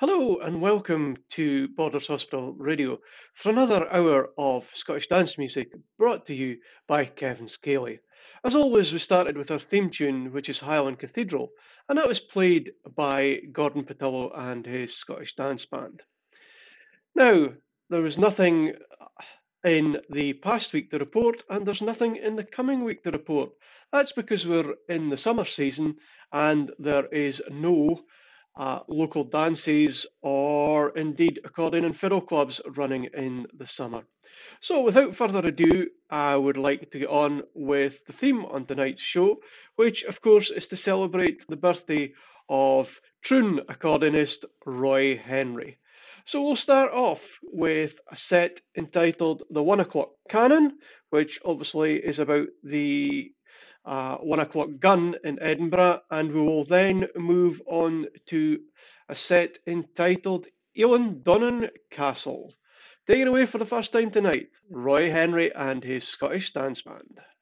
Hello and welcome to Borders Hospital Radio for another hour of Scottish dance music brought to you by Kevin Scaley. As always, we started with our theme tune, which is Highland Cathedral, and that was played by Gordon Patillo and his Scottish Dance Band. Now, there was nothing in the past week to report, and there's nothing in the coming week to report. That's because we're in the summer season and there is no local dances or indeed accordion and fiddle clubs running in the summer. So, without further ado, I would like to get on with the theme on tonight's show, which, of course, is to celebrate the birthday of Troon accordionist Roy Henry. So, we'll start off with a set entitled The 1 O'Clock Cannon, which obviously is about the 1 o'clock gun in Edinburgh, and we will then move on to a set entitled Elan Donnan Castle. Taking away for the first time tonight, Roy Henry and his Scottish Dance Band.